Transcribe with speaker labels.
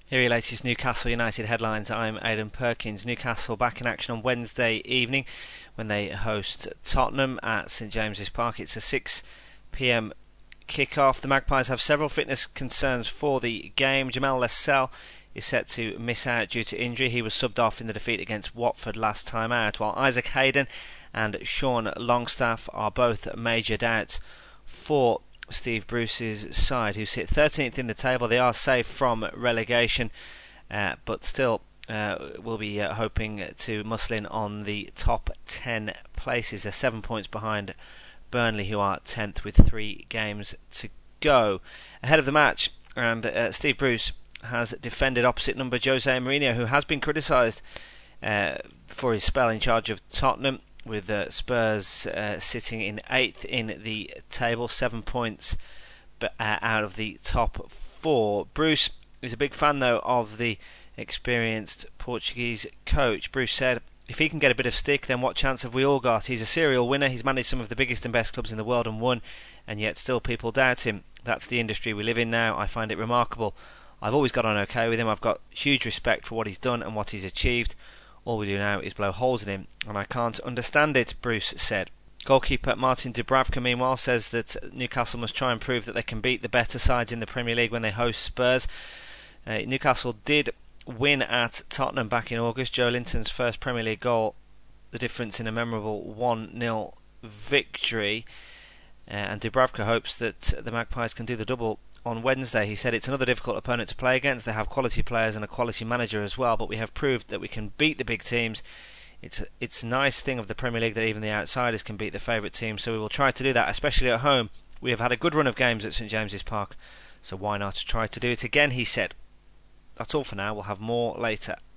Speaker 1: Here are your latest Newcastle United headlines. I'm Aidan Perkins. Newcastle back in action on Wednesday evening when they host Tottenham at St James's Park. It's a 6 p.m. kick-off. The Magpies have several fitness concerns for the game. Jamal Lascelles is set to miss out due to injury. He was subbed off in the defeat against Watford last time out, while Isaac Hayden and Sean Longstaff are both major doubts for Steve Bruce's side, who sit 13th in the table. They are safe from relegation, but still will be hoping to muscle in on the top 10 places. They're 7 points behind Burnley, who are 10th with 3 games to go. Ahead of the match, and Steve Bruce has defended opposite number Jose Mourinho, who has been criticised for his spell in charge of Tottenham, with Spurs sitting in 8th in the table, 7 points out of the top 4. Bruce is a big fan, though, of the experienced Portuguese coach. Bruce said, "If he can get a bit of stick, then what chance have we all got? He's a serial winner. He's managed some of the biggest and best clubs in the world and won, and yet still people doubt him. That's the industry we live in now. I find it remarkable. I've always got on okay with him. I've got huge respect for what he's done and what he's achieved. All we do now is blow holes in him, and I can't understand it," Bruce said. Goalkeeper Martin Dubravka, meanwhile, says that Newcastle must try and prove that they can beat the better sides in the Premier League when they host Spurs. Newcastle did win at Tottenham back in August. Joe Linton's first Premier League goal, the difference in a memorable 1-0 victory. And Dubravka hopes that the Magpies can do the double on Wednesday. He said, "It's another difficult opponent to play against. They have quality players and a quality manager as well, but we have proved that we can beat the big teams. It's a nice thing of the Premier League that even the outsiders can beat the favourite team, so we will try to do that, especially at home. We have had a good run of games at St James's Park, so why not try to do it again," he said. That's all for now. We'll have more later.